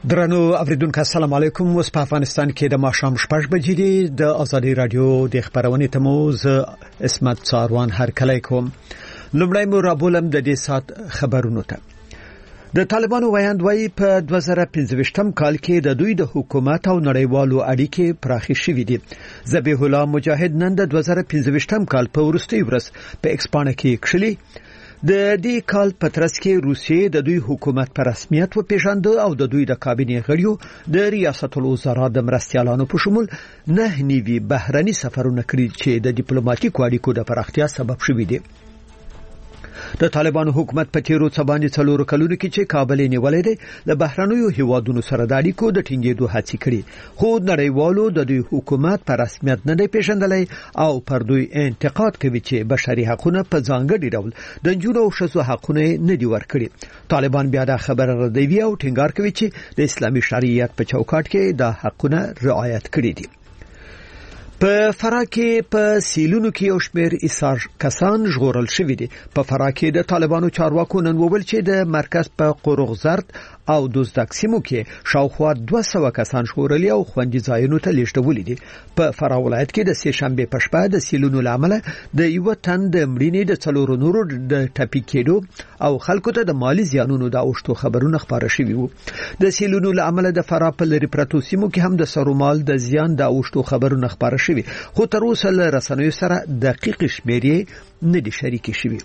درنو اوریدونکو السلام علیکم. اوس په افغانستان کې د ماښام 6 بجې دي. د ازادي رادیو د خبرونې تموز اسمت څاروان هر کله کوم. لومړی مو رابولم د دې سات خبرونو ته. د طالبانو وایي په 2015 کال کې د دوی د حکومت او نړیوالو اړیکې پراخې شوې دي. ذبیح الله مجاهد نن د 2015 کال په وروستي ورځ په ایکسپانه کې کښلي. د دې کال په ترڅ کې روسیې د دوی حکومت په رسمیت وپیژنده او د دوی د کابینې غړیو د ریاست الوزرا د مرستیالانو په شمول 9 نیوي بهرني سفرونه کړي چې د ډیپلوماټیکو اړیکو د پراختیا سبب شوي دي. د طالبانو حکومت په تیرو څباندې 4 کلونو کې چې کابل نیولې ده د بهرنیو هیوادونو سره د اړیکو د ټینګېدو هڅې کړي، خو نړیوالو د دوی حکومت په رسمیت نه دی پیژندلی او پر دوی انتقاد کوي چې بشري حقوقونه په ځانګړي ډول د نجونو او ښځو حقونه نه دي ورکړي. طالبان بیا د خبره ردوي او ټینګار کوي چې د اسلامي شریعت په چوکاټ کې د حقونه رعایت کړي دي. په فراه کې په سیلونو کې یو شمېر ایثار کسان ژغورل شوي دي. په فراه کې د طالبانو چارواکو نن وویل چې د مرکز په قرغزرد او دوزدک سیمو کې شاوخوا 200 کسان ژغورلي او خوندي ځایونو ته لیږدولي دي. په فراه ولایت کې د سې شنبې په شپه د سیلونو لامل د یو تن د مړینې د 4 نورو د ټپي کېدو او خلکو ته د مالی زیانونو د اوښتو خبرونه خبره شوي وو. د سیلونو لامل د فراه په لري پرتو سیمو کې هم د سرومال د زیان د اوښتو خبرونه خبره شوي، خو تر اوسه له رسنیو سره دقیق شمیرې نه دي شریک شوي.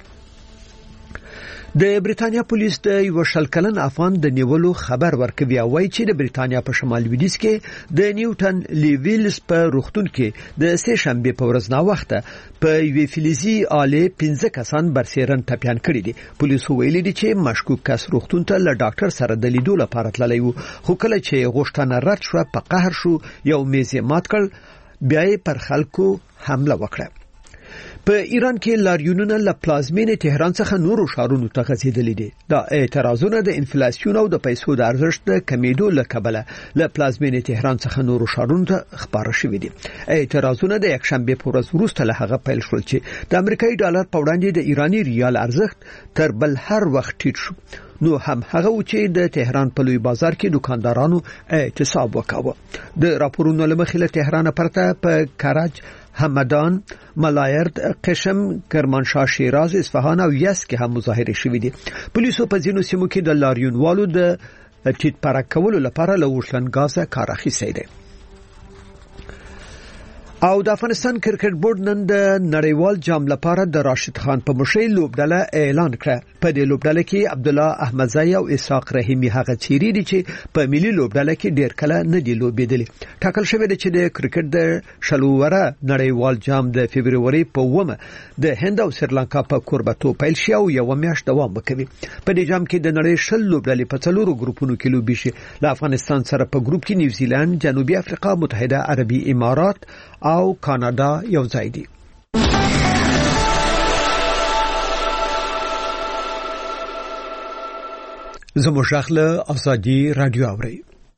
د بریتانیا پولیس د یو شل کلن افغان د نیولو خبر ورکوي او وايي چې د بریتانیا په شمال لویدیځ کې د نیوټن لیویلز په روغتون کې د سې شنبې په ورځ نا وخته په یو فلزي آله 15 کسان برسېرن ټپيان کړي دي. پولیس ویلي دي چې مشکوک کس روغتون ته له ډاکټر سره د لیدو لپاره تللی و، خو کله چې غوښتنه رد شو په قهر شو، یو میز مات کړ، بیا پر خلکو حمله وکړه. په ایران کې لاریونونه له پلازمینې تهران څخه نورو ښارونو ته غځېدلي دي. دا اعتراضونه د انفلیسیون او د پیسو د ارزښت د کمیدو له کبله له پلازمینې تهران څخه نورو ښارونو ته خپاره شوي دي. اعتراضونه د یکشنبې په ورځ وروسته له هغه پیل شول چې د امریکایي ډالر په وړاندې د ایراني ریال ارزښت تر بل هر وخت ټیټ شو. نو هم هغه و چې د تهران په لوی بازار کې دکاندارانو اعتصاب وکاوه. د راپورونو له مخې له تهران پرته په کرج، همدان، ملایرد، قشم، کرمانشاه، شیراز، اصفهان او یزد کې هم مظاهره شوې دي. پولیسو په ځینو سیمو کې د لاریونوالو د ټیټ پرک کولو لپاره له ورشلنګازه کار اخیستی دی. او د افغانستان کرکټ بورډ نن د نړیوال جام لپاره د راشد خان په مشرۍ لوبډله اعلان کړه. په دې لوبډله کې عبد الله احمدزی او اسحاق رحیمی هغه چیرې دي چې په ملي لوبډله کې ډیر کله نه دي لوبېدلي. ټاکل شوی دی چې د کرکټ د شلوره نړیوال جام د فبرवरी په 1 د هند او سریلانکا په کوربتو پیل شي او یو میاشت دوام وکوي. په دې جام کې د نړۍ 10 لوبډلې په 4 ګروپونو کې لوبي شي. له افغانستان سره په ګروپ کې نیوزیلند، جنوبي افریقا، متحده عربي امارات او کاناډا یو ځای دي. زموږ غږ ازادي رادیو اوري.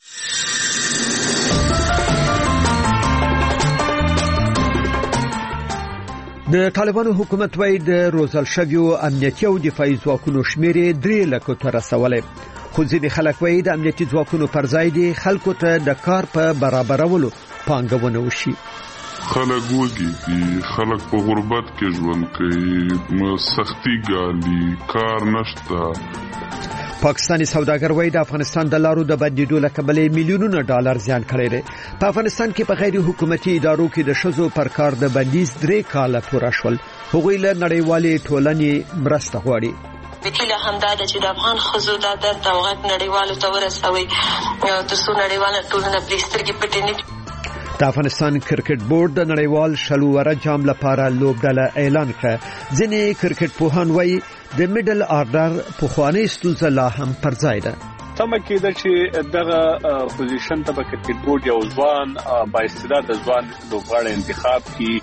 د طالبانو حکومت وايي د روزل شویو امنیتي او دفاعي ځواکونو شمېر 3 لکه ته رسولې، خو ځینې خلک وايي د امنیتي ځواکونو پر ځای دي خلکو ته د کار په برابرولو پانګونه وشي. خلک وږي، خلک په غربت کې ژوند کوي، سختي ګالي، کار نشته. پاکستاني سوداګر وايي د افغانستان د لارو د بندیدو له کبله میلیونونه ډالر زیان کړی دی. په افغانستان کې په غیر حکومتي ادارو کې د شذو پر کار د بندیز 3 کاله پوره شول. هغوی له نړیوالې ټولنې مرسته غواړي. وکیله همدا ده چې د افغان ښځو د درد او غږ نړیوالو ته ورسوي ترڅو نړیواله ټولنه پرې سترګې پټې نه کړي. د افغانستان کرکټ بورډ د نړیوال شلوره جام لپاره لوبډله اعلان کړه. ځینې کرکټ پوهان وايي د میډل آرډر پخوانی ستونزه لا هم پر ځای ده. تمه کېده چې دغه پوزیشن ته به کرکټ بورډ یو ځوان با استعداد ځوان لوبغاړی انتخاب کړي.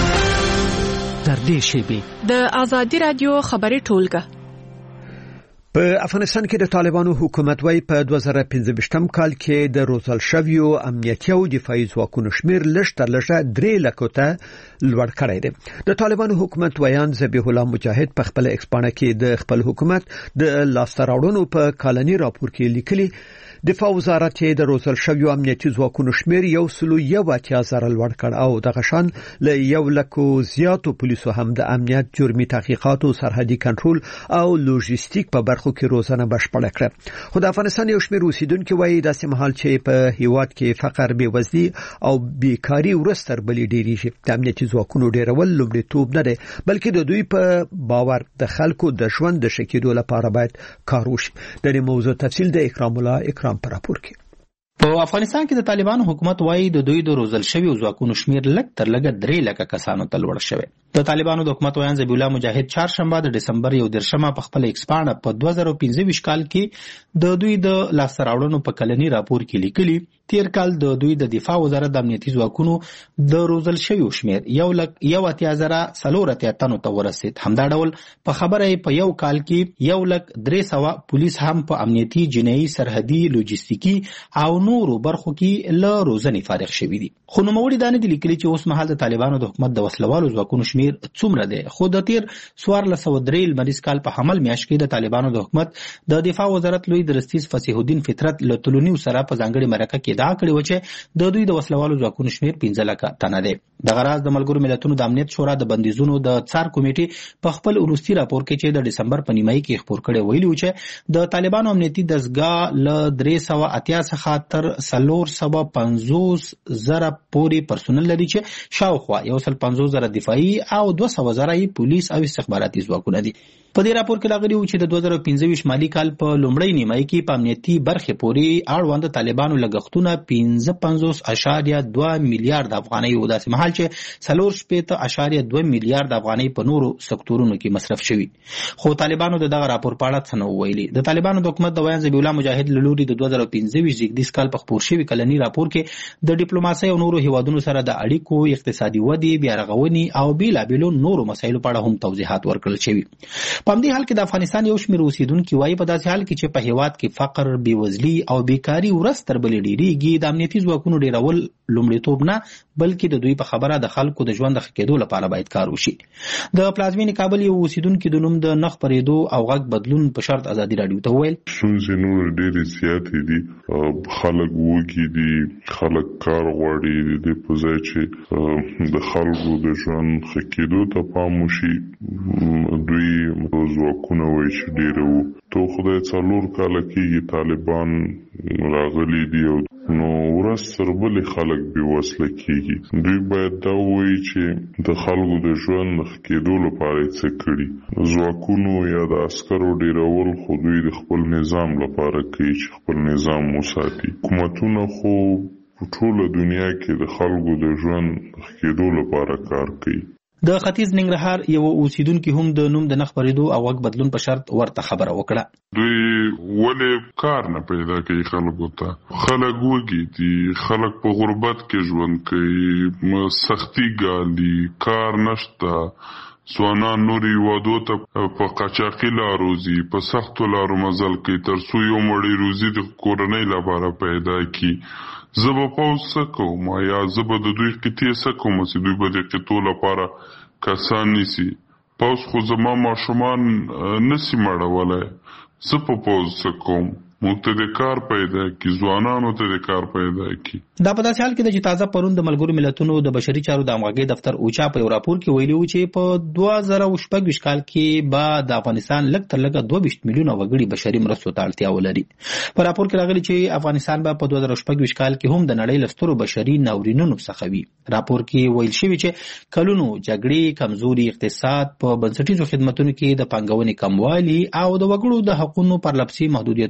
تر دې شی د ازادي رادیو خبري ټولګه په افغانستان کې د طالبانو حکومت وايي په 2015 کال کې د روزل شویو امنیتي او دفاعي ځواکونو شمیر لږ 3 لک ته لوړ کړی دی. د طالبانو حکومت ویان ذبیح الله مجاهد په خپل ایکسپانه کې د خپل حکومت د لاسته راوړنو په کالني راپور کې لیکلي دفاع وزارت د روزل شویو امنیتي ځواکونو شمیر 180,000 لوړ کړ او د غشان له 1 لک زیاتو پولیسو هم د امنیت جرمي تحقیقات او سرحدي کنټرول او لوجستیک په برخو کې روزانه بشپړه کړه. خو د افغانستان یو شمیر اوسیدونکو وایي د سیمهال چې په هیواد کې فقر، بیوزلي او بیکاری ورستر بلی ډیریږي. د امنیتي ځواکونو ډیرول لومړیتوب نه دی بلکې د دوی په باور د خلکو د ژوند د ښه کېدو لپاره باید کار وشي. د دې موضوع تفصیل د اکرام الله پر راپور کې. په افغانستان کې د طالبانو حکومت وايي د دوی د روزل شوی ځواکونو شمیر لږ تر لږه 3 لک کسانو ته لوړ شوی. د طالبانو د حکومت ویان ذبیح الله مجاهد چهارشنبه د دسمبر 1 په خپل ایکسپانه په 2015 کال کې د دوی د لاسته راوړنو په کلني راپور کې لیکلي تیر کال د دوی د دفاع وزارت د امنیتي ځواکونو د روزل شوی شمیر 1,80,4 تنو ته ورسید. همدا ډول په خبره په یو کال کې 1,300,000 پولیس هم په امنیتي، جنایي، سرحدي، لوجستیکي او نورو برخو کې له روزنې فارغ شوي دي. خو نوموړي دا نه دي لیکلي چې اوس مهال د طالبانو د حکومت د وسلوالو ځواکونو شمیر څومره دی. خو د تیر 1403 لمریز کال په حمل میاشت کې د طالبانو د حکومت د دفاع وزارت لوی درستیز فصیح الدین فطرت له تلونیو سره په ځانګړي مرکه کې دا کړی و چې د دوی د وسلوالو ځواکونو شمیر 15 لک تنه دی. د غراز د ملګرو ملتونو د امنیت شورا د بندیزونو د څار کمیټې په خپل وروستي راپور کې چې د دسمبر په نیمایي کې خبر کړی ویلي و چې د طالبانو امنیتي دستګاه له 380 څخه تر 450,000 پورې پرسونل لري چې شاوخوا 150,000 دفاعي او 200,000 پولیس او استخباراتي ځواکونه دي. په دې راپور کې راغلی و چې د 2015 مالي کال په لومړۍ نیمایي کې په امنیتي برخې پورې اړوند طالبانو لګښتونه 55.2 میلیارډ افغانۍ و، داسې مهال چې 4.2 میلیارډ افغانۍ په نورو سکتورونو کې مصرف شوي. خو طالبانو دغه راپور په اړه څه نه ویلي. د طالبانو د حکومت د ویان ذبیح الله مجاهد له لوري د 2015 زیږدیز کال په خپور شوي کلني راپور کې د ډیپلوماسۍ او نورو هیوادونو سره د اړیکو، اقتصادي ودې، بیارغونې او بیلابیلو نورو مسایلو په اړه هم توضیحات ورکړل شوي. په همدې حال کې د افغانستان یو شمېر اوسیدونکي وایي په داسې حال کې چې په هیواد کې فقر، بیوزلي او بیکاري ورځ تر بلې ډیریږي، د امنیتي ځواکونو ډیرول لومړیتوب نه بلکې د دوی په خبره د خلکو د ژوند د ښه کېدو لپاره باید کار وشي. د پلازمینې کابل یو اوسیدونکي د نوم د نه خپرېدو او غږ بدلون په شرط ازادي راډیو ته وویل ستونزې نور ډېرې زیاتې دي، خلک وږي دي، خلک کار غواړي، د په ځای چې د خلکو د ژوند ښه کېدو ته پام وشي دوی ځواکونه وایي چې ډېره وو. تو خدای 4 کاله کېږي طالبان راغلي دي او نو ورځ تر بلې خلک بېوسله کېږي. دوی باید دا ووایي چې د خلکو د ژوند د ښه کېدو لپاره یې څه کړي. ځواکونو یا د عسکرو ډېرول خو دوی د خپل نظام لپاره کوي چې خپل نظام وساتي. حکومتونه خو په ټوله دنیا کې د خلکو د ژوند د ښه کېدو لپاره کار کوي. د ختیځ ننګرهار یو اوسیدونکي هم د نوم د نه خپرېدو او غږ بدلون په شرط ورته خبره وکړه. دوی ولې کار نه پیدا کوي خلکو ته؟ خلک وږي دي، خلک په غربت کې ژوند کوي، سختي ګالي، کار نشته، ځوانان نورې هیوادو ته په قاچاقي لارو ځي، په سختو لارو مزل کوي تر څو یو مړۍ روزي د کورنۍ لپاره پیدا کړي. زه به پوځ څه کوم یا زه به د دوی قطعې څه کوم چې دوی به د قطعو لپاره کسان نیسي. پوځ خو زما ماشومان نسی مړولی، زه په پوځ څه کوم؟ موږ ته د کار پیدا کی، ځوانانو ته د کار پیدا کی. دا په داسې حال کې د چې تازه پرون د ملګرو ملتونو د بشري چارو د همغږۍ دفتر اوچا په یو راپور کې ویلي و چې په 2016 کال کې به د افغانستان لږ تر لږه 22 میلیونه وګړي بشري مرستو ته اړتیا ولري. په راپور کې راغلي چې افغانستان به په 2016 کال کې هم د نړۍ له سترو بشري ناورینونو څخه وي. راپور کې ویل شوي چې کلونو جګړې، کمزوري اقتصاد، په بنسټیزو خدماتو کې د پانګونې کموالی او د وګړو د حقوقو پرلپسې محدودیتونو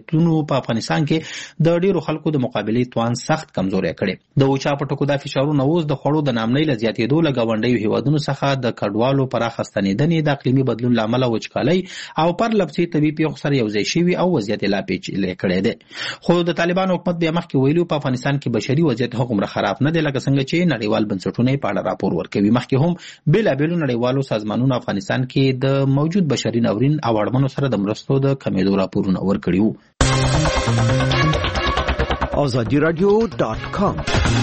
په افغانستان کې د ډیرو خلکو د مقابلې توان سخت کمزوري کړي. د اوچا په ټکو د فشارونو اوس د خوړو د نامنۍ له زیاتېدو له ګاونډیو هیوادونو څخه د کډوالو پراخه ستنېدنې د اقلیمي بدلون له امله وچکالۍ او پرلپسې طبیعي پیښو سره یوځای شوي او وضعیت لا پیچلی کړی دی. خو د طالبانو حکومت بیا مخکې ویلو په افغانستان کې بشري وضعیت هغومره خراب نه دی لکه څنګه چې نړیوال بنسټونه په اړه راپور ورکوي. مخکې هم بېلابېلو نړیوالو سازمانونو افغانستان کې د موجود بشري ناورین او اړمنو سره د مرستو د کمېدو راپورونه ورکړي وو. azadiradio.com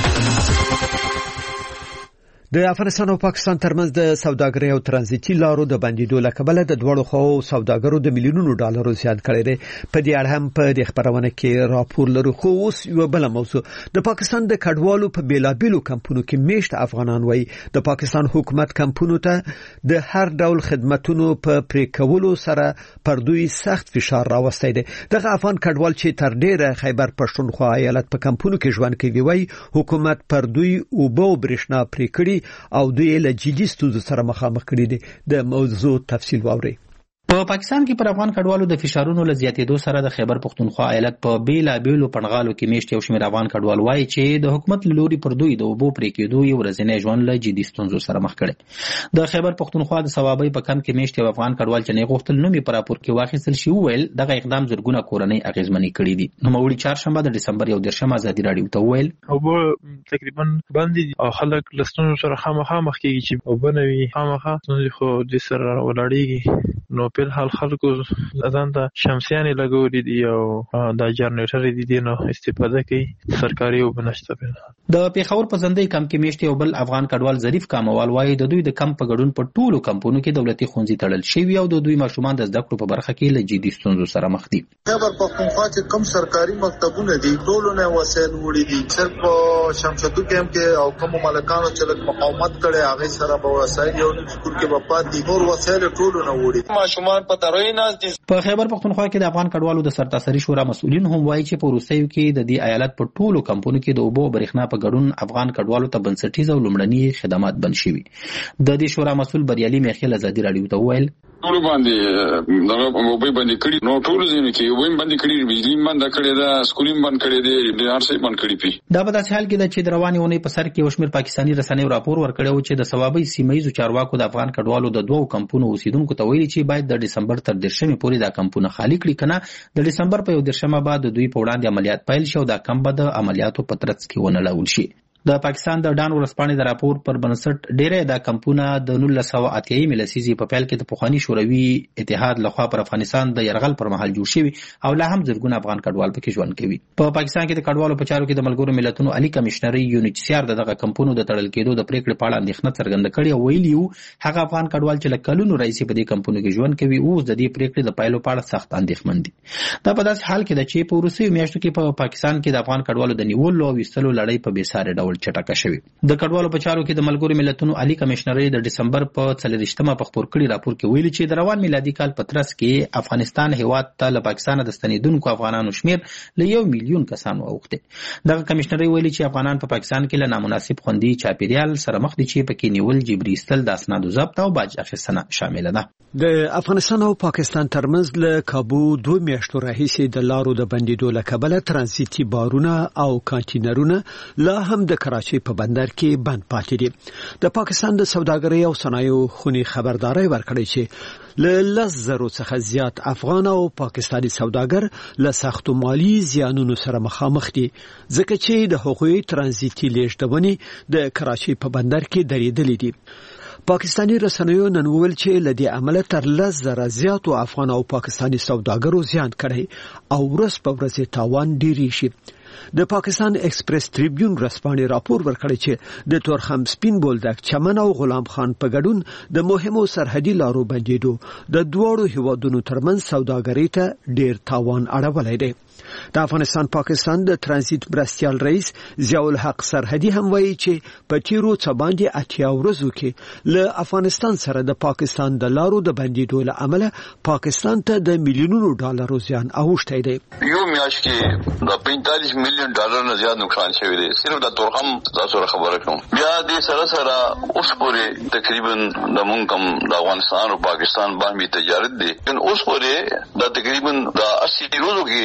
د افغانستان او پاکستان ترمنځ د سوداګرۍ او ترانزیتي لارو د بندیدو له کبله د دوړو خو سوداګرو د میلیونونو ډالرو زیات کړي دي. په دې اړه هم په د خبرونه کې راپور لرو. خو اوس یو بل موضوع د پاکستان د کډوالو په بیلابیلو کمپونو کې میشت افغانان وایي د پاکستان حکومت کمپونو ته د هر ډول خدماتونو په پریکولو سره پر دوی سخت فشار راوستي دي. دغه افغان کډوال چې تر ډیره خیبر پښتونخوا ایالت په کمپونو کې ژوند کوي وایي حکومت پر دوی اوبو برېښنا پرې کړی او دوی له جدي ستونزو سره مخامخ کړي دي. د موضوع تفصیل واوري. په پاکستان کې پر افغان کډوالو د فشارونو له زیاتېدو سره د خیبر پښتونخوا ایالت په بیلابیلو پنغالو کې میشت یو شمېر افغان کډوال وایي چې د حکومت له لوري پر دوی د اوبو پرې کېدو یو ورځنی ژوند له جدي ستونزو سره مخ کړي. د خیبر پښتونخوا د ثوابۍ په کم کې میشت یو افغان کډوال چې نه غوښتل نوم یې په راپور کې واخیستل شي وویل دغه اقدام زرګونه کورنۍ اغیزمنې کړي دي. نوموړي چهارشنبه د ډسمبر 1 ازادي راډیو ته وویل اوبو تقریبا باندې او خلک له ستونزو سره خامخا مخ کېږي چې اوبه نه وي خامخا ستونزې خو د سره ولاړېږي. نو په حال خلکو ځان ته شمسیانې لګولې دي او د جنریټر دي نو استفاده کوي سرکاري اوبه نشته. د پیښور په زندۍ کم کې میشت یو بل افغان کډوال ظریف کاموال وایي د دوی د کم په ګډون په ټولو کمپونو کې دولتي ښوونځي تړل شوي او د دوی ماشومان د زده کړو په برخه کې له جدي ستونزو سره مخ دي. خیبر پښتونخوا چې کوم سرکاري مکتبونه دي ټولو نه وسایل وړي دي. صرف شمشادو کېم کې او کوم مالکانو چې مقاومت کړي هغه سره به وسایل یو سکول کې په پات دي نور وسایل ټولو نه وړي. ماشومان په تروي نه دي. په خیبر پښتونخوا کې د افغان کډوالو د سرتاسري شورا مسؤلین هم وایي چې په روسیو کې د دې ایالت په ټولو کمپونو کې د اوبو برېښنا په ګډون افغان کډوالو ته بنسټیز او لومړني خدمات بند شوي. د دې شورا مسؤل بریالي میخیل ازادي راډیو ته وویل ټول باندې دغه موبایل باندې کړی نو ټول ځینې کې ویم باندې کړی بجلی باندې کړی دا سکولیم باندې کړی دی د هر څه باندې کړی پی. دا په داسې حال کې د چې روانې ونې په سر کې وشمیر پاکستاني رسنیو راپور ورکړی چې د ثوابۍ سیمایي چارواکو د افغان کډوالو د دوو کمپونو اوسیدونکو ته ویلي چې باید د دسمبر تر 10 پورې دا کمپونه خالی کړي کنه د دسمبر په 1 بعد د دوی په وړاندې عملیات پیل شو دا کم به د عملیاتو په ترڅ کې ونه لاول شي. د پاکستان د ډان ورسپانې د راپور پر بنسټ ډېرې د کمپونه د 1980 لسیزې په پیل کې د پخوانی شوروي اتحاد لخوا پر افغانستان د يرغل پر مهال جوړ شوی او لا هم زرګونه افغان کډوال پکې ژوند کوي. په پاکستان کې د کډوالو په چارو کې د ملګرو ملتونو عالی کمشنري یونیچسیار دغه کمپونو د تړل کېدو د پریکړې په اړه اندېښنه څرګنده کړې او ویلي هغه افغان کډوال چې لکلونو رئیس په دې کمپونو کې ژوند کوي اوس د دې پریکړې د پایلو په اړه سخت اندېښمن دي. دا په داسې حال کې ده چې په روسي میاشتو کې په پاکستان کې د افغان کډوالو د نیولو او وستلو لړۍ په بېساري ډول چټکه شوې. د کډوالو په چارو کې د ملګرو ملتونو عالی کمشنري د دسمبر په 30 په خبر کړي راپور کې ویلي چې د روان میلادي کال په ترڅ کې افغانستان هیواد ته له پاکستان د ستنیدونکو افغانانو شمیر له 1 میلیون کسانو اوښته. دغه کمشنري ویلي چې افغانان په پاکستان کې له نامناسب خوندي چاپیریال سره مخ دي چې پکې نیول جبري استل د اسنادو ضبط او باج اخیستنه شامل ده. د افغانستان او پاکستان ترمنځ له کابو 2 میاشتو راهیسې د لارو د بندیدو له کبله ترانزیتي بارونه او کانټینرونه لا هم د کراچۍ په بندر کې بند پاتې دي. د پاکستان د سوداګرۍ او صنایعو خونی خبرداري ورکړی چې له 10,000 څخه زیات افغان او پاکستاني سوداګر له سختو مالی زیانونو سره مخامخ دي ځکه چې د حقوقي ترانزیتي لیږدونې د کراچۍ په بندر کې درېدلې دي. پاکستاني رسنیو نن ویل چې لدی عمله تر 10,000 زیاتو افغان او پاکستاني سوداګرو زیان کړي او ورځ په ورځ تاوان ډیری شي. د پاکستان ایکسپریس ټریبیون رسپانې راپور ورکړی چې د تورخم سپین بولدک چمن او غلام خان په ګډون د مهمو سرحدي لارو بندیدو د دوړو هیوادونو ترمنځ سوداګرۍ ته ډیر تاوان اړولی دی. د افغانستان پاکستان د ترانزیت مرستیال رئیس ضیاء الحق سرحدي هم وایي چې په تیرو څه باندې 80 ورځو کې له افغانستان سره د پاکستان د لارو د بندیدو له امله پاکستان ته د میلیونونو ډالرو زیان اوښتی دی. یو میاشت کې د 45 میلیون ډالر نه زیات نقصان شوی دی. صرف د تورخم تاسو خبره کوم. بیا د سره اوس پورې تقریبا د مونږ کم د افغانستان او پاکستان باندې تجارت دی. اوس پورې د تقریبا د 80 ورځو کې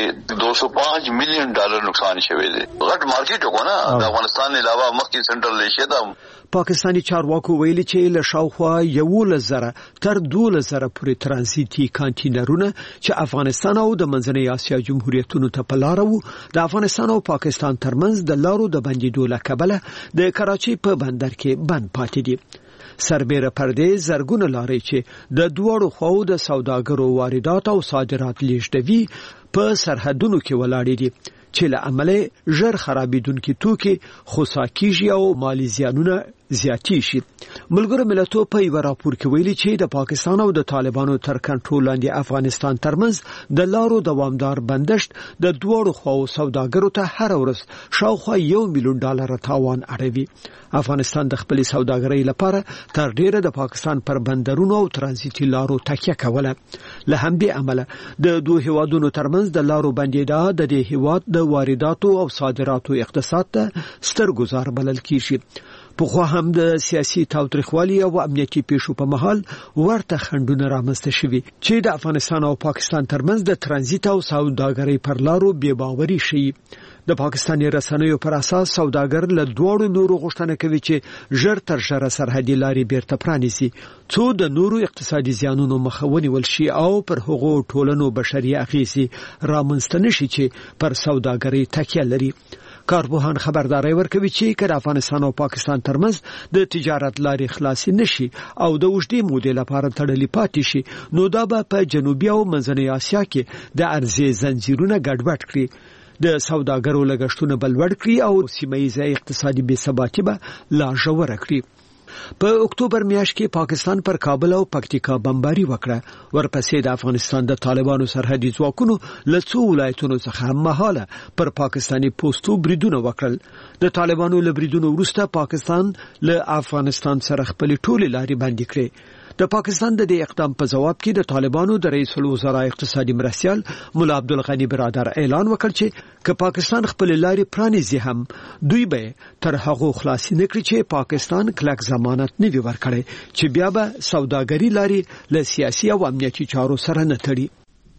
$205 مليون نقصان شوی دی. غټ مارکیټ وکړه د افغانستان علاوه مخکې سنټرل ایشیا دا پاکستانی چارواکو ویلي چې له شاوخوا 11,000 تر 12,000 پورې ترانزیتي کانټینرونه چې افغانستان او د منځنۍ اسیا جمهوریتونو ته په لار وو د افغانستان او پاکستان ترمنځ د لارو د بندیدو له کبله د کراچۍ په بندر کې بند پاتې دي. سربېره پردې زرګونه لارې چې د دوړو خواو د سوداګرو واردات او صادرات لیږدوي په سرحدونو کې ولاړې دي چې له عمله ژر خرابېدونکي توکي خوسا کیږي او مالی زیانونه زیاتی شي. ملګرو ملتونو په یو راپور کې ویلي چې د پاکستان او د طالبانو تر کنټرول لاندې افغانستان ترمنځ د لارو دوامدار بندشت د دوړو خواو سوداګرو ته هر ورځ شاوخوا $1 مليون تاوان اړوي. افغانستان د خپل سوداګرۍ لپاره تر ډیره د پاکستان پر بندرونو او ترانزیتي لارو تکیه کوله. له همدې عمله د دوه هیوادونو ترمنځ د لارو بندیدا د دې هیواد د وارداتو او صادراتو اقتصاد ته ستر گزار بلل کیږي. په خو هم د سیاسي تاوتریخوالي او امنیتي پیښو په مهال ورته خنډونه رامنځته شوي چې د افغانستان او پاکستان ترمنځ د ترانزیت او سوداګرۍ پر لارو بې باوري شي. د پاکستاني رسنیو پر اساس سوداګر له دوړو نورو غوښتنه کوي چې ژر تر ژره سرحدي لارې بیرته پرانیسي څو د نورو اقتصادي زیانونو مخه ونیول شي او پر هغو ټولنو بشري اغېزې رامنځته نشي چې پر سوداګرۍ تکیه لري. کارپوهان خبرداري ورکوي چې کله افغانستان او پاکستان ترمنځ د تجارت لارې خلاصي نشي او د اوږدې مودې لپاره تړلې پاتې شي نو دا به په جنوبي او منځنۍ اسیا کې د ارزې زنجیرونه ګډوډ کړي، د سوداګرو لګښتونه بلوړ کړي او سیمه ییزه اقتصادي بې ثباتي به لا ژوره کړي. په اکتوبر میاشت کې پاکستان پر کابل او پکتیکا بمباري وکړه. ورپسې د افغانستان د طالبانو سرحدي ځواکونو له څو ولایتونو څخه هممهاله پر پاکستاني پوسټو بریدونه وکړل. د طالبانو له بریدونو وروسته پاکستان له افغانستان سره خپل ټولې لارې بندي کړې. د پاکستان د دې اقدام په جواب کې د طالبانو د رئیس الوزرا اقتصادي مرستیال مولا عبدالغنی برادر اعلان وکړ چې که پاکستان خپل لارې پرانیزي هم دوی به تر هغه خلاصي نکړي چې پاکستان کلک ضمانت نه وي ورکړي چې بیا به سوداګري لارې له سیاسي او امنیتي چارو سره نه تړي.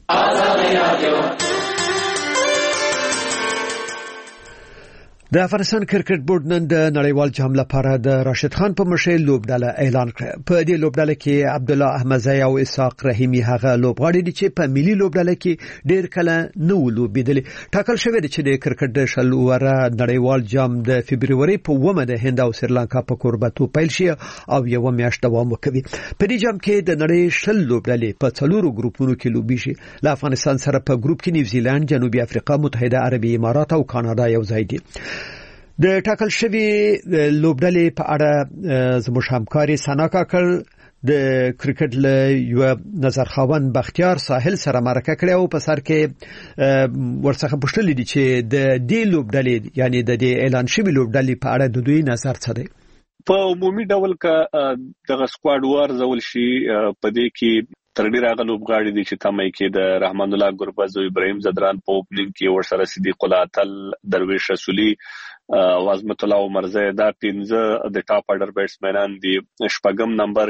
د افغانستان کرکټ بورډ نن د نړیوال جام لپاره د راشد خان په مشرۍ لوبډله اعلان کړ. په دې لوبډله کې عبدالله احمدزی او اسحاق رحیمی هغه لوبغاړي دي چې په ملي لوبډله کې ډېر کله نه ولوبېدل. ټاکل شوی دی چې د کرکټ د شلوره نړیوال جام د فبرवरी په 1 د هند او سریلانکا په کوربتو پیل شي او یو میاشت دوام وکړي. په دې جام کې د نړۍ 10 لوبډلې په 4 ګروپونو کې لوبي شي. له افغانستان سره په ګروپ کې نیوزیلند، جنوبي افریقا، متحده عربي امارات او کاناډا یو ځای دي. د ټاکل شوی لوبډلې په اړه زموږ همکاري سنا کاکړ د کرکټ له یو نظر خاوند بختیار ساحل سره مرکه کړې او په سر کې ورڅخه پوښتنه دي چې د دې لوبډلې یعنی د دې اعلان شوی لوبډلې په اړه د دوی نظر څه دی. په عمومي ډول کې د سکواډ وار زول شي په دې کې تر ډیره غو لوبغاړي دي چې تمه کې د رحمان الله ګربز او ابراهیم زدران په اوپننګ کې ورسره صدیق الله تل درویش رسولي او عظمت الله عمرزی دا 15 د ټاپ اډر بیټسمنان دي. شپږم نمبر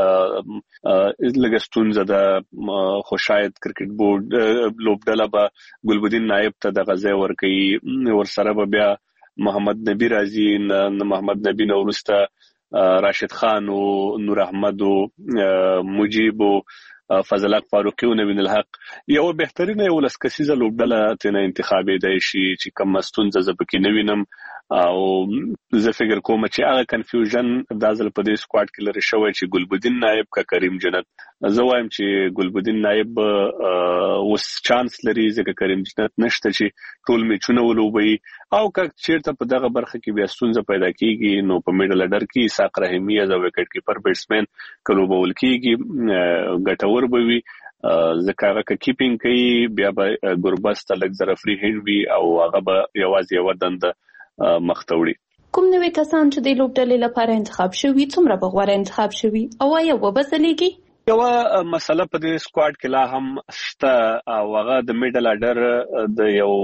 کې لګستونزه د خوشاید کرکټ بورډ لوبډله به ګلبدین نائب ته د غزه ورکي ورسره به بیا محمد نبی رازی محمد نبی نورسته راشد خان او نور احمد او مجيب او فضل حق فاروقي او نبیل الحق یو بهترینه یو لسکسیزه لوبډله ته انتخابي دی شي چې کوم مستونزه زبکې نوینم او زه فکر کوم چې هغه کنفیوژن د ازل په دې سکواډ کې لري شوی چې ګلبدین نائب کا کریم جنت. زه وایم چې ګلبدین نائب اوس چانس لري ځکه کریم جنت نشته چې ټول میچونه ولوبي او که چیرته په دغه برخه کې بیا ستونزه پیدا کیږي نو په میډل اډر کې اسحاق رحیمی از وکټ کیپر بیټسمن کلوبول کیږي ګټور بوي ځکه هغه کیپینګ کوي بیا به ګوربس تلک زره فری هند وی او هغه به یوازې یو دند مختوړي. کوم نوې کسان چې د لوبډلې لپاره انتخاب شوي څومره بغوره انتخاب شوي او یا وبسلېږي؟ یو مسله په دې سکواډ کې لا هم شته او هغه د میډل اډر د یو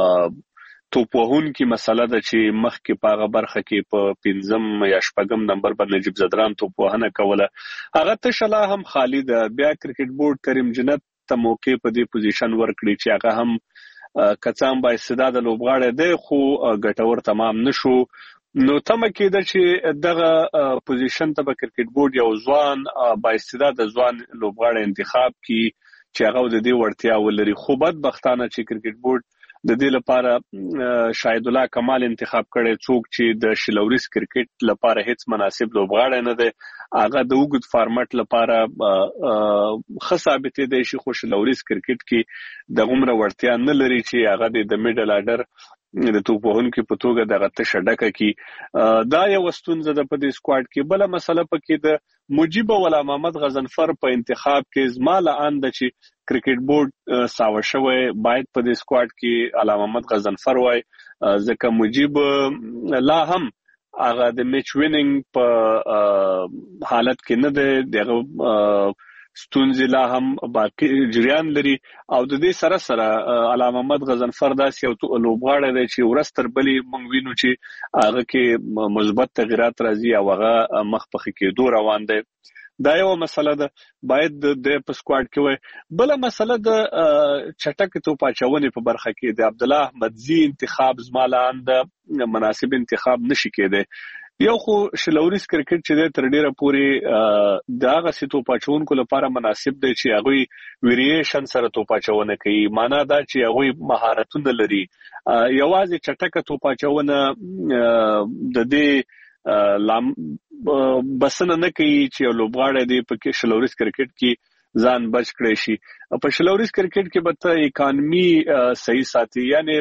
توپ وهون کې مسله ده چې مخکې په هغه برخه کې په 5م یا 6م نمبر باندې نجیب زدران توپ وهنه کوله هغه تشلا هم خالد بیا کرکټ بورډ کریم جنت ته موقع په دې پوزیشن ورکړي چې هغه هم کڅام با استعداد لوبغاړی دی خو ګټور تمام نشو. نو تمه کېده چې دغه پوزیشن ته به کرکټ بورډ یو ځوان با استعداد ځوان لوبغاړی انتخاب کی چې هغه د دې وړتیا ولري. خو بدبختانه چې کرکټ بورډ د دې لپاره شاهد الله کمال انتخاب کړي څوک چې د شلوریز کرکټ لپاره هیڅ مناسب لوبغاړی نه دی. هغه د وګد فارمټ لپاره خصابته دی شي خو شلوریز کرکټ کې د عمر وړتیا نه لري چې هغه د میډل اډر د توپوهونکو په توګه دغه تشډکه کې دا یو ستونزه ده په دې سکواډ کې. بل مسله پکې د مجيب ولا محمد غضنفر په انتخاب کې زماله اند چې کرکټ بورډ ساوه شوی باید په دې سکواډ کې علامه محمد غضنفر وای ځکه مجيب لا هم هغه د میچ وینینګ په حالت کې نه دی. دغه ستونزې لا هم باقی جریان لري او د دې سره سره علامه محمد غضنفر داسې یو لوبغاړی دی چې ورستر بلې موږ وینو چې هغه کې مثبت تغیرات راځي او هغه مخ په کېدو روان دی. دا یو مسله ده باید د په سکواډ کې وي. بل مسله د چټک توپ اچونې په برخه کې د عبد الله احمدزي انتخاب زمالان د مناسب انتخاب نشي کېده. یو خو شلوریز کرکټ چې د تر ډیره پوري د هغه سي توپ اچونکو لپاره مناسب دی چې هغه ویریشن سره توپ اچونه کوي. معنا دا چې هغه مهارتونه لري. یوازې چټک توپ اچونه د دې بسنه نه کوي چې لوبغاړی دی په شلوریز کرکټ کې ځان بچ کړی شي. په شلوریز کرکټ کې به ته اکانومي صحیح ساتي یعنی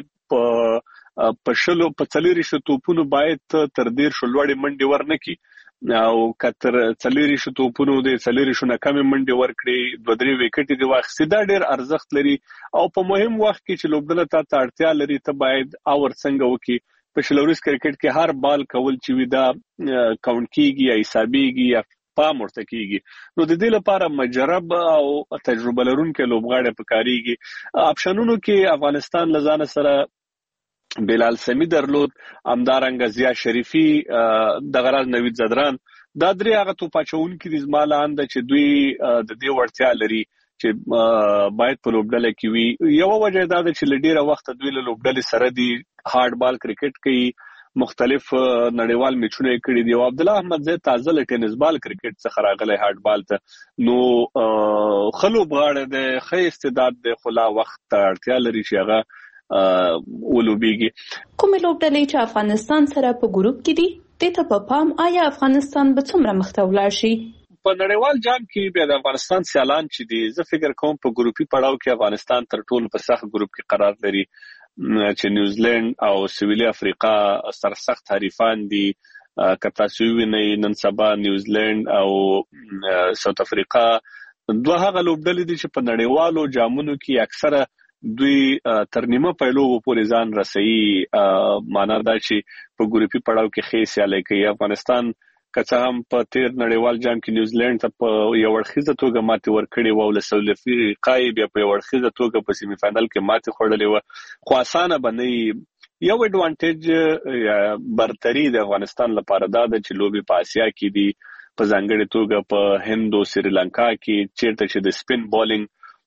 په شلو په څلوري شو توپونو باید تر ډیر شلوړې منډي ورنکي او کتر څلوري شو توپونو د څلوري شو نه کم منډي ورکړي 2-3 وکټ دی واخستې دا ډیر ارزښت لري او په مهم وخت کې چې لوبډله ته اړتیا لري ته باید اور څنګه وکي. په شلوریز کرکټ کې هر بال کول چې وي دا کاونټ کیږي یا حسابيږي یا پام ورته کیږي. نو د دې لپاره مجرب او تجربه لرونکي لوبغاړي پکاريږي. آپشنونو کې افغانستان لزان سره بلال سمی درلود، همدارنګه ضیا شریفي، د غراز نوید زدران. دا درې هغه توپاچونکي د زمالان د چې دوی د دې وړتیا لري چې باید په لوبډله کې وي. یو وجه دا ده چې لډیره وخت دوی له لوبډلې سره دی هارد بال کرکټ کوي، مختلف نړیوال میچونه کړي دي. او عبد الله احمد زه تازه له ټینس بال کرکټ څخه راغلی هارد بال ته. نو خلوب غاړه د خې استعداد د خلا وخت اړتیا لري چې هغه ولوبيږي. کوم لوبډلې چې افغانستان سره په ګروپ کې دي د ته په پام آیا افغانستان به څومره مخته ولاړ شي؟ په نړیوال جام کې بیا د افغانستان سیالان چې دي زه فکر کوم په ګروپي پړاو کې افغانستان تر ټولو په سخت ګروپ کې قرار لري چې نیوزیلند او سویلي افریقا سرسخت حریفان دي. کتا سوینه نن سبا نیوزیلند او ساوث افریقا دوه هغه لوبډلې دي چې په نړیوالو جامونو کې اکثره دوی ترنیمه پیلو پورې ځان رسي. معنا دا چې په ګروپي پړاو کې خې سیالي کوي. افغانستان کڅه هم په تیر نړیوال جام کې نیوزیلند ته په یو ورخیزه توګه ماتې ورکړې و او له سویل افریقا بیا په یو ورخیزه توګه په سیمی فائنل کې ماتې خوړلې و. خو اسانه باندې یو اډوانټیج برتری د افغانستان لپاره دا ده چې لوبي په اسیا کې دي، په ځانګړي توګه په هند او سریلانکا کې چیرته چې د سپین بولینګ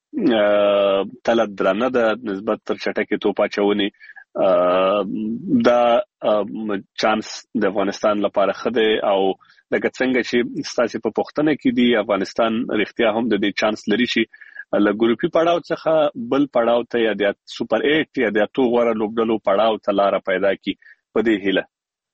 طلب درنه ده نسبت تر چټکې توپ اچونې. دا چانس د افغانستان لپاره خده او لکه څنګه چې ستاسو په پښتنه کې دی افغانستان رښتیا هم د دې چانس لري چې له ګروپي پړاو څخه بل پړاو ته یا د سوپر 8 یا د تو غوړه لوبډلو پړاو ته لار پیدا کی په دې هیله.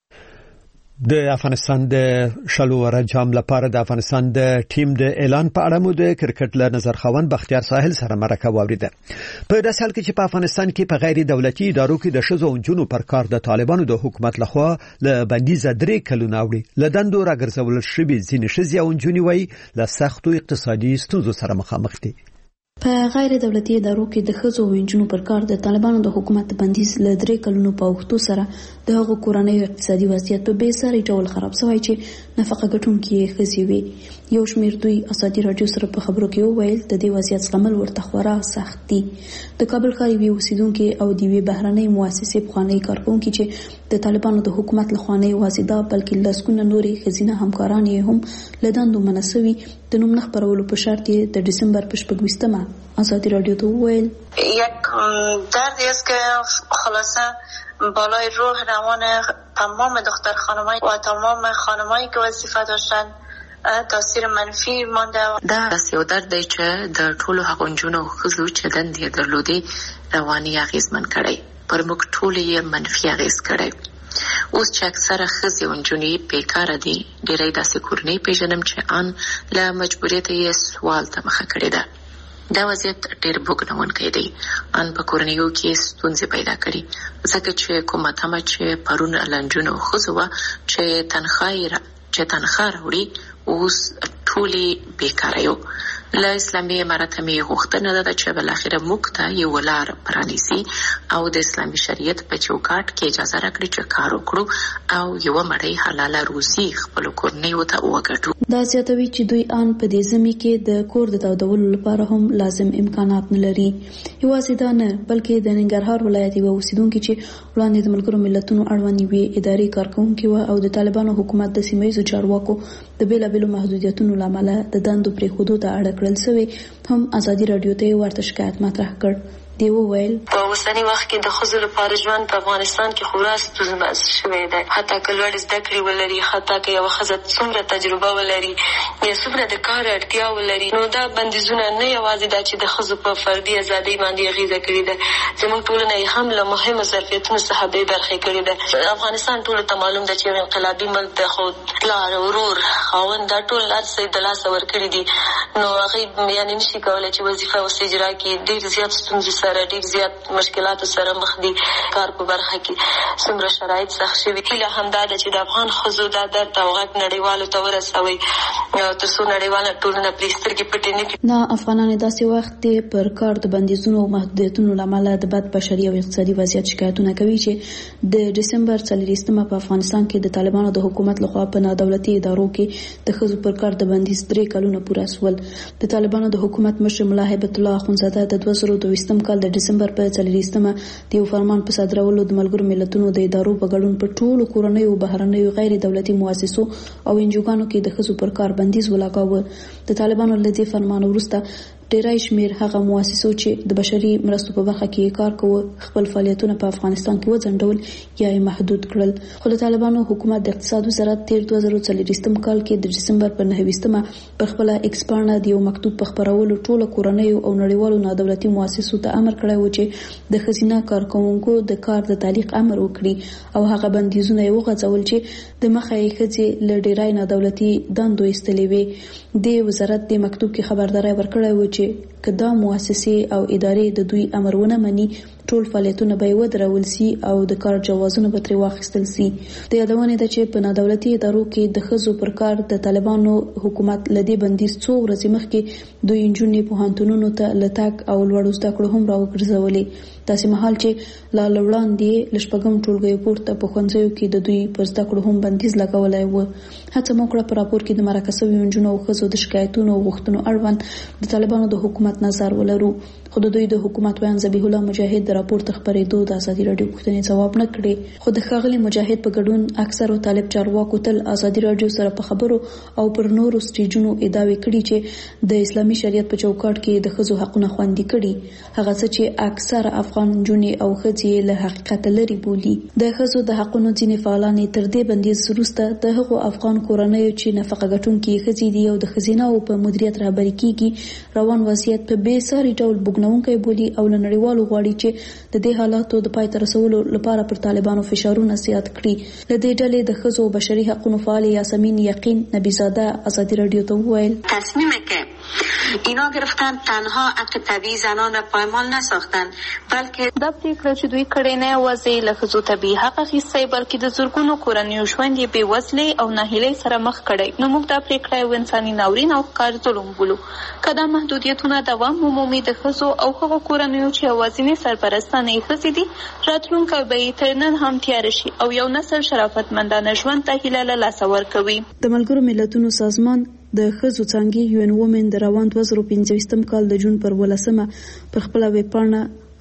د افغانستان د شلوره جام لپاره د افغانستان د ټیم د اعلان په اړه مو د کرکټ له نظر خوان بختیار ساحل سره مرکه واوریده. په داسې حال کې چې په افغانستان کې په غیر دولتي ادارو کې د شذو او جنو پر کار د طالبانو د حکومت لخوا له بندیز 3 کلونه وړي له دندو راګرځول شوی ځینې شذي او جنو وای له سختو اقتصادي ستونزو سره مخامخ دي. په غیر دولتي ادارو کې د ښځو او نجونو پر کار د طالبانو د حکومت بندیز له 3 کلونو په وختو سره د هغو کورنۍ اقتصادي وضعیت په بیساري ډول خراب شوی چې نفقه ګټونکي ښځې وي. یو شمېر دوی ازادي راډیو سره په خبرو کې وویل د دې وضعیت زغمل ورته خورا سخت دي. د کابل ښار یوې اوسیدونکي او د یوې بهرنۍ مؤسسې پخوانۍ کارکوونکي چې د طالبانو د حکومت لخوا نه یوازې دا بلکې لسګونه نورې ښځینه همکاران یې هم له دندو منع شوي د نوم نه خپرولو په شرط یې د ډسمبر په 26مه ازادي راډیو ته وویل یک دردی است که خلاصه بالای روح روان تمام دختر خانمای و تمام خانمایی که وظیفه داشتن تاثیر منفی مانده. دا یو درد دی چې د ټولو هغو نجونو او ښځو چې دندې درلودې رواني اغېزمن کړی، پر موږ ټولو یې منفي اغېز کړی. اوس چې اکثره ښځې او نجونې بیکاره دي، ډېری داسې کورنۍ پېژنم چې ان له مجبوریته یې سوال ته مخه کړې ده. دا وضعیت ډېر بوږنوونکی دی. ان په کورنیو کې ستونزې پیدا کړي، ځکه چې کومه تمه چې پرون له نجونو او ښځو وه چې تنخوا راوړي، اوس ټولې بیکاره یو. له اسلامي امارت مې غوښتنه ده چې بالاخره موږ ته یو لار پرانیزي او د اسلامي شریعت په چوکاټ کې اجازه راکړي چې کار وکړو او یوه مړۍ حلاله روزي خپلو کورنیو ته وګټو. دا زیاتوي چې دوی ان په دې ځمې کې د کور د تودولو لپاره هم لازم امکانات نه لري. یوازې دا نه، بلکې د ننګرهار ولایت یوه اوسیدونکې چې وړاندې د ملګرو ملتونو اړوند یوې ادارې کارکوونکې وه او د طالبانو حکومت د سیمه ییزو چارواکو د بېلابېلو محدودیتونو له امله د دندو پرېښودو ته اړ کړل شوی، هم ازادي راډیو ته ورته شکایت مطرح کړ. دی وویل په اوسني وخت کې د ښځو لپاره ژوند په افغانستان کې خورا ستونزمن شوی دی. حتی که لوړ زده کړې ولري، حتی که یوه ښځه څومره تجربه ولري یا څومره د کار اړتیا ولري، نو دا بندیزونه نه یوازې دا چې د ښځو په فردي ازادۍ باندې اغېزه کړې ده، زموږ ټولنه یې هم له مهمو ظرفیتونو څخه بې برخې کړې ده. افغانستان ټولو ته معلوم ده چې یو انقلابي ملک ده، خو پلار، ورور، خاوند دا ټول هر څه د لاسه ورکړي دي، نو هغوی یعنې نشي کولی چې وظیفه اوس اجرا کړي. ډېر زیات ستونزې سره، ډېر زیات مشکلاتو سره مخ دي. کار په برخه کې څومره شرایط سخت شوي. هیله همدا ده چې د افغان ښځو دا درد او غږ نړیوالو ته ورسوي تر څو نړیواله ټولنه پرې سترګې پټې نه کړي. نه افغانان داسې وخت دی پر کار د بندیزونو او محدودیتونو له امله د بد بشري او اقتصادي وضعیت شکایتونه کوي چې د ډسمبر 4 په افغانستان کې د طالبانو د حکومت لخوا په نادولتي ادارو کې د ښځو پر کار د بندیز 3 کلونه پوره شول. د طالبانو د حکومت مشر ملا هیبت الله اخونزاده د 2022 کال د ډسمبر په 4 د یو فرمان په صادرولو د ملګرو ملتونو د ادارو په ګډون په ټولو کورنیو بهرنیو غیر دولتي مؤسسو او انجوګانو کې د ښځو پر کار بندیز ولګاوه. د طالبانو له دې فرمان وروسته ډیری شمیر هغه مؤسسو چې د بشري مرستو په برخه کې کار کوي خپل فعالیتونه په افغانستان کې وځنډول یا یې محدود کړل. خو د طالبانو حکومت د اقتصاد وزارت 2024 کال کې د ډسمبر په 9 پر خپل ایکسپانه د یو مکتوب په خبرولو ټولو کورنیو او نړیوالو نادولتي مؤسسو ته امر کړی و چې د ښځینه کارکوونکو د کار د تعلیق امر وکړي او هغه بندیزونه یې وغځول چې د مخه یې ښځې له ډیری نادولتي دندو ایستلې وې. د وزارت د مکتوب کې خبرداری ورکړی و چې که دا مؤسسې او ادارې د دوی امرونه مني، ټول فعالیتونه به ودرول سي او د کار جوازونه به ترې واخیستل سي. د یادونې ده چې په نادولتي ادارو کې د ښځو پر کار د طالبانو حکومت له دې بندیز څو ورځې مخکې دوی نجونې پوهنتونونو ته له تګ او لوړو زده کړو هم راوګرځولې. داسې مهال چې لا وړاندې له شپږم ټولګیو پورته په ښوونځیو کې د دوی پر زده کړو هم بندیز لګولی و. هڅه مو کړه په راپور کې د مرکه شویو نجونو او ښځو د شکایتونو او غوښتنو اړوند د طالبانو د حکومت نظر ولرو، خو د دوی د حکومت ویان ذبیح الله مجاهد د راپور ته خبرېدو د ازادي راډیو پوښتنې ځواب نه کړي. خو د ښاغلي مجاهد په ګډون اکثرو طالب چارواکو تل ازادي راډیو سره په خبرو او پر نورو سټیجونو ادعاوې کړي چې د اسلامي شریعت په چوکاټ کې د ښځو حقونه خوندي کړي، هغه څه چې اکثر افغان نجونې او ښځې له حقیقت لري بولي. د ښځو د حقونو ځینې فعالان تر دې بندیز وروسته د هغو افغان کورنیو چې نفقه ګټونکي ښځې دي او د ښځیناو په مدیریت رهبري کیږي روان وضعیت په بې ساري ډول بوږنوونکی بولي او له نړیوالو غواړي چې د دې حالاتو د پای ته رسولو لپاره پر طالبانو فشارونه زیات کړي. له دې ډلې د ښځو بشري حقوقو فعال یاسمین یقین نبیزاده ازادي راډیو ته وویل تصمیمی که اینا گرفتن تنها حق طبیعی زنان را پایمال نساختن بلکې دا پریکړه چې دوی کړې نه یوازې له ښځو طبیعي حق اخیستی بلکې د زرګونو کورنیو ژوند یې بېوزلۍ او ناهیلۍ سره مخ کړی. نو موږ دا پریکړه یو انساني ناورین او ښکار ظلم بولو. که دا محدودیتونه دوام ومومي د ښځو او هغو کورنیو چې یوازینۍ سرپرستانه یې ښځې دي، راتلونکی به یې تر نن هم تیاره شي او یو نسل شرافتمندانه ژوند ته هیله له لاسه ورکوي. د ملګرو ملتونو سازمان د ښځو څانګې UN Women د روان 2025 کال د جون پر 12 پر خپله ویبپاڼه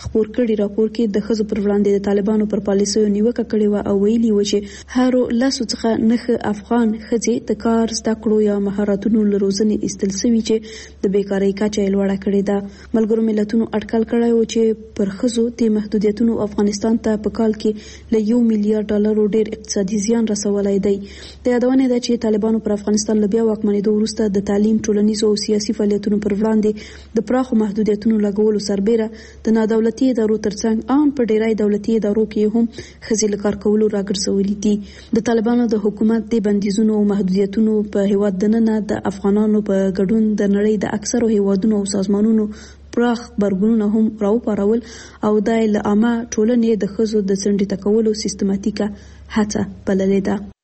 خبر کړي راپور کې د خزو پر وړاندې د طالبانو پر پالیسیو نیوکه کړې و او ویلي و چې هارو لاسو څخه نه افغان خځې د کار زده کړو یا مهارتونو لروزنې استل سوي چې د بیکاری کچه لوړه کړې ده. ملګرو ملتونو اټکل کړی و چې پر خزو د محدودیتونو افغانستان ته په کال کې له $1 میلیارډ ډیر اقتصادي زیان رسولای دی. د یادونه ده چې طالبانو پر افغانستان لبیا واکمنېدو وروسته د تعلیم ټولنیزو او سیاسي فعالیتونو پر وړاندې د پراخو محدودیتونو لګولو سربېره د نادولتي ادارو ترڅنګ ان په ډیری دولتي ادارو کې هم ښځې له کار کولو راګرځولي دي. د طالبانو د حکومت د بندیزونو او محدودیتونو په هیواد دننه د افغانانو په ګډون د نړۍ د اکثرو هیوادونو او سازمانونو پراخ برګونونه هم راوپارول او د عامه ټولنې د ښځو د څنډې تکولو سیستماتیکه هڅه بللې ده.